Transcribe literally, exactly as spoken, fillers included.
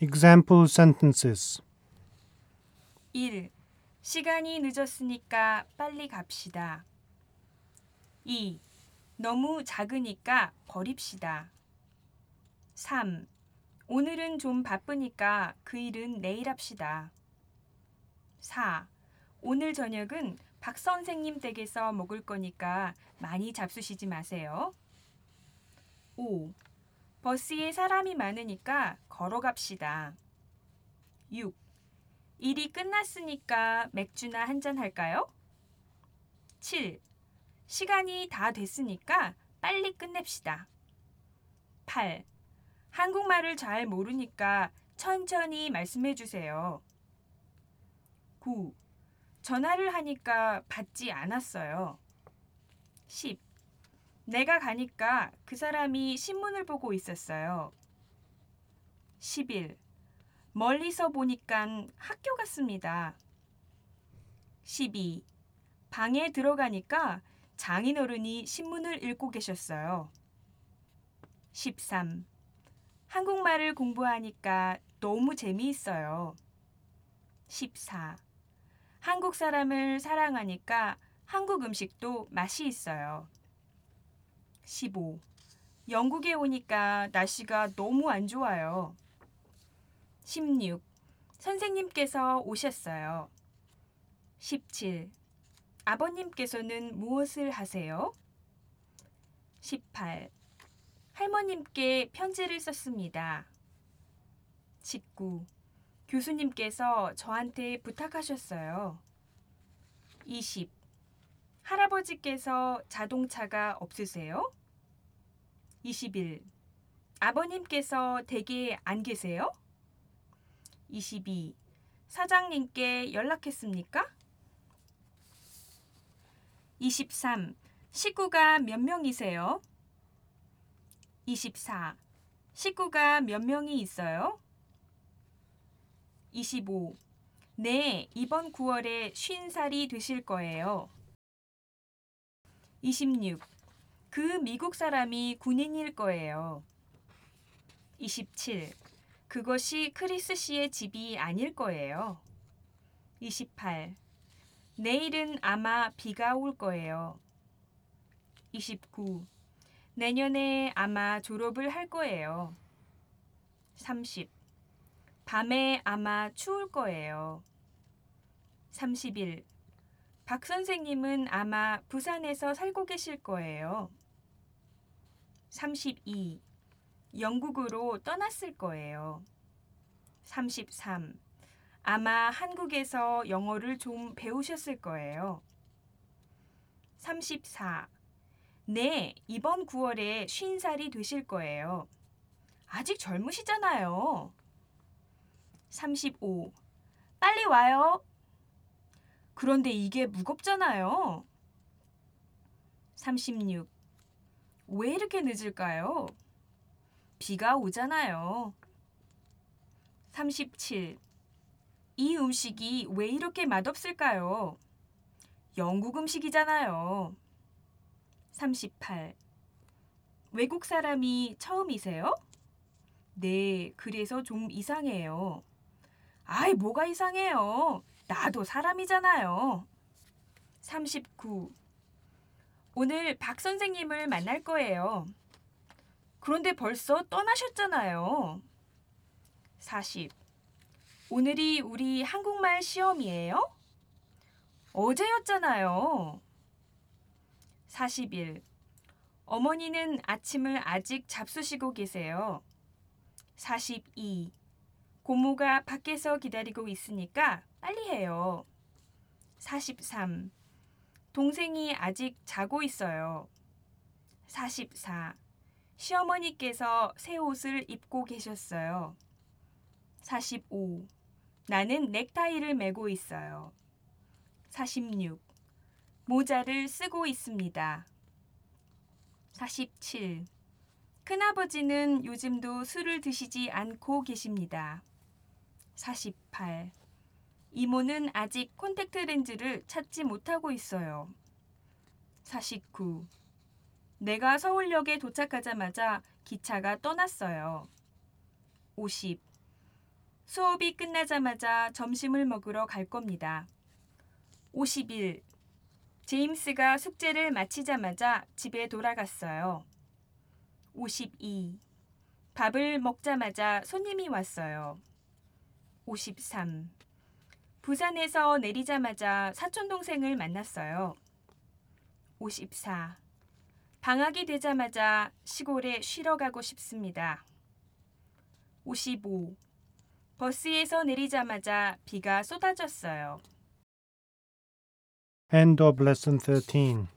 Example sentences. 일. 시간이 늦었으니까 빨리 갑시다. 이. 너무 작으니까 버립시다. 삼. 오늘은 좀 바쁘니까 그 일은 내일 합시다. 사. 오늘 저녁은 박 선생님 댁에서 먹을 거니까 많이 잡수시지 마세요. 오. 버스에 사람이 많으니까 걸어갑시다. 육. 일이 끝났으니까 맥주나 한잔 할까요? 칠. 시간이 다 됐으니까 빨리 끝냅시다. 팔. 한국말을 잘 모르니까 천천히 말씀해 주세요. 구. 전화를 하니까 받지 않았어요. 십. 내가 가니까 그 사람이 신문을 보고 있었어요. 십일. 멀리서 보니깐 학교 같습니다. 십이. 방에 들어가니까 장인어른이 신문을 읽고 계셨어요. 십삼. 한국말을 공부하니까 너무 재미있어요. 십사. 한국 사람을 사랑하니까 한국 음식도 맛이 있어요. 십오. 영국에 오니까 날씨가 너무 안 좋아요. 십육. 선생님께서 오셨어요. 십칠. 아버님께서는 무엇을 하세요? 십팔. 할머님께 편지를 썼습니다. 십구. 교수님께서 저한테 부탁하셨어요. 이십. 할아버지께서 자동차가 없으세요? 이십일. 아버님께서 댁에 안 계세요? 이십이. 사장님께 연락했습니까? 이십삼. 식구가 몇 명이세요? 이십사. 식구가 몇 명이 있어요? 이십오. 네, 이번 구월에 쉰 살이 되실 거예요. 이십육. 그 미국 사람이 군인일 거예요. 이십칠. 그것이 크리스 씨의 집이 아닐 거예요. 이십팔. 내일은 아마 비가 올 거예요. 이십구. 내년에 아마 졸업을 할 거예요. 삼십. 밤에 아마 추울 거예요. 삼십일. 박 선생님은 아마 부산에서 살고 계실 거예요. 삼십이. 영국으로 떠났을 거예요. 삼십삼. 아마 한국에서 영어를 좀 배우셨을 거예요. 삼십사. 네, 이번 구월에 쉰 살이 되실 거예요. 아직 젊으시잖아요. 삼십오. 빨리 와요. 그런데 이게 무겁잖아요. 삼십육. 왜 이렇게 늦을까요? 비가 오잖아요. 삼십칠. 이 음식이 왜 이렇게 맛없을까요? 영국 음식이잖아요. 삼십팔. 외국 사람이 처음이세요? 네, 그래서 좀 이상해요. 아이, 뭐가 이상해요? 나도 사람이잖아요. 삼십구. 오늘 박 선생님을 만날 거예요. 그런데 벌써 떠나셨잖아요. 사십. 오늘이 우리 한국말 시험이에요? 어제였잖아요. 사십일. 어머니는 아침을 아직 잡수시고 계세요. 사십이. 고모가 밖에서 기다리고 있으니까 빨리 해요. 사십삼. 동생이 아직 자고 있어요. 사십사. 시어머니께서 새 옷을 입고 계셨어요. 사십오. 나는 넥타이를 매고 있어요. 사십육. 모자를 쓰고 있습니다. 사십칠. 큰아버지는 요즘도 술을 드시지 않고 계십니다. 사십팔. 이모는 아직 콘택트 렌즈를 찾지 못하고 있어요. 사십구. 내가 서울역에 도착하자마자 기차가 떠났어요. 오십. 수업이 끝나자마자 점심을 먹으러 갈 겁니다. 오십일. 제임스가 숙제를 마치자마자 집에 돌아갔어요. 오십이. 밥을 먹자마자 손님이 왔어요. 오십삼. 부산에서 내리자마자 사촌동생을 만났어요. 오십사. 방학이 되자마자 시골에 쉬러 가고 싶습니다. 오십오. 버스에서 내리자마자 비가 쏟아졌어요. End of lesson thirteen.